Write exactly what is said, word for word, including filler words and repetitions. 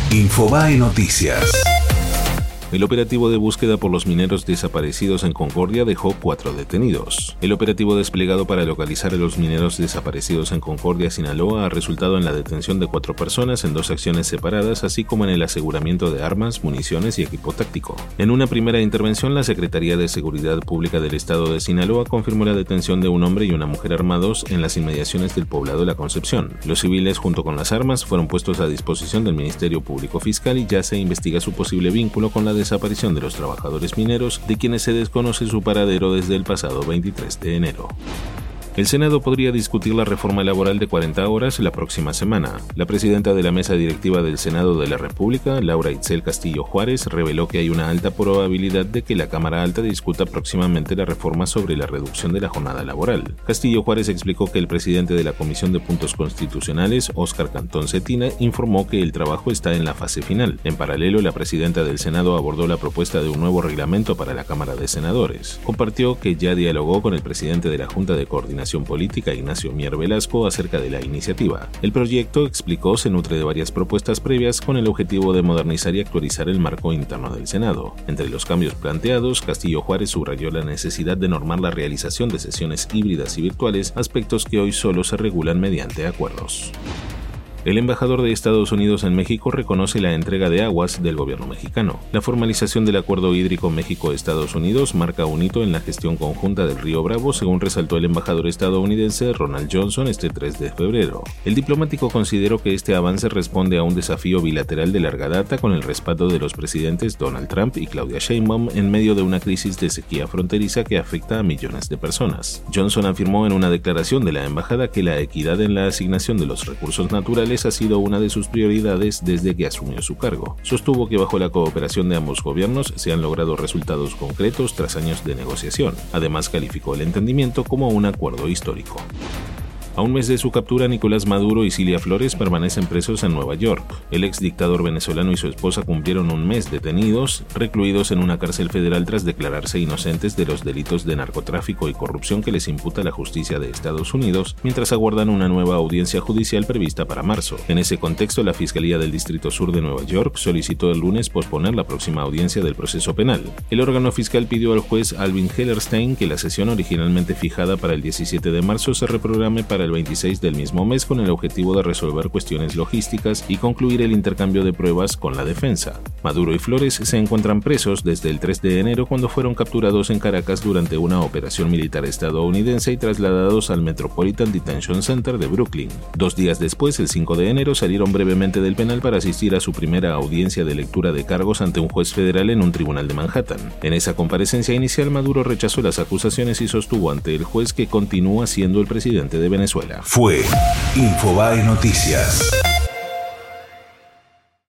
Infobae Noticias. El operativo de búsqueda por los mineros desaparecidos en Concordia dejó cuatro detenidos. El operativo desplegado para localizar a los mineros desaparecidos en Concordia, Sinaloa, ha resultado en la detención de cuatro personas en dos acciones separadas, así como en el aseguramiento de armas, municiones y equipo táctico. En una primera intervención, la Secretaría de Seguridad Pública del Estado de Sinaloa confirmó la detención de un hombre y una mujer armados en las inmediaciones del poblado La Concepción. Los civiles, junto con las armas, fueron puestos a disposición del Ministerio Público Fiscal y ya se investiga su posible vínculo con la desaparición de los trabajadores mineros, de quienes se desconoce su paradero desde el pasado veintitrés de enero. El Senado podría discutir la reforma laboral de cuarenta horas la próxima semana. La presidenta de la mesa directiva del Senado de la República, Laura Itzel Castillo Juárez, reveló que hay una alta probabilidad de que la Cámara Alta discuta próximamente la reforma sobre la reducción de la jornada laboral. Castillo Juárez explicó que el presidente de la Comisión de Puntos Constitucionales, Óscar Cantón Cetina, informó que el trabajo está en la fase final. En paralelo, la presidenta del Senado abordó la propuesta de un nuevo reglamento para la Cámara de Senadores. Compartió que ya dialogó con el presidente de la Junta de Coordinación Política, Ignacio Mier Velasco, acerca de la iniciativa. El proyecto, explicó, se nutre de varias propuestas previas con el objetivo de modernizar y actualizar el marco interno del Senado. Entre los cambios planteados, Castillo Juárez subrayó la necesidad de normar la realización de sesiones híbridas y virtuales, aspectos que hoy solo se regulan mediante acuerdos. El embajador de Estados Unidos en México reconoce la entrega de aguas del gobierno mexicano. La formalización del acuerdo hídrico México-Estados Unidos marca un hito en la gestión conjunta del Río Bravo, según resaltó el embajador estadounidense Ronald Johnson este tres de febrero. El diplomático consideró que este avance responde a un desafío bilateral de larga data con el respaldo de los presidentes Donald Trump y Claudia Sheinbaum en medio de una crisis de sequía fronteriza que afecta a millones de personas. Johnson afirmó en una declaración de la embajada que la equidad en la asignación de los recursos naturales ha sido una de sus prioridades desde que asumió su cargo. Sostuvo que bajo la cooperación de ambos gobiernos se han logrado resultados concretos tras años de negociación. Además, calificó el entendimiento como un acuerdo histórico. A un mes de su captura, Nicolás Maduro y Cilia Flores permanecen presos en Nueva York. El ex dictador venezolano y su esposa cumplieron un mes detenidos, recluidos en una cárcel federal tras declararse inocentes de los delitos de narcotráfico y corrupción que les imputa la justicia de Estados Unidos, mientras aguardan una nueva audiencia judicial prevista para marzo. En ese contexto, la Fiscalía del Distrito Sur de Nueva York solicitó el lunes posponer la próxima audiencia del proceso penal. El órgano fiscal pidió al juez Alvin Hellerstein que la sesión originalmente fijada para el diecisiete de marzo se reprograme para el veintiséis del mismo mes con el objetivo de resolver cuestiones logísticas y concluir el intercambio de pruebas con la defensa. Maduro y Flores se encuentran presos desde el tres de enero cuando fueron capturados en Caracas durante una operación militar estadounidense y trasladados al Metropolitan Detention Center de Brooklyn. Dos días después, el cinco de enero, salieron brevemente del penal para asistir a su primera audiencia de lectura de cargos ante un juez federal en un tribunal de Manhattan. En esa comparecencia inicial, Maduro rechazó las acusaciones y sostuvo ante el juez que continúa siendo el presidente de Venezuela. Fue Infobae Noticias.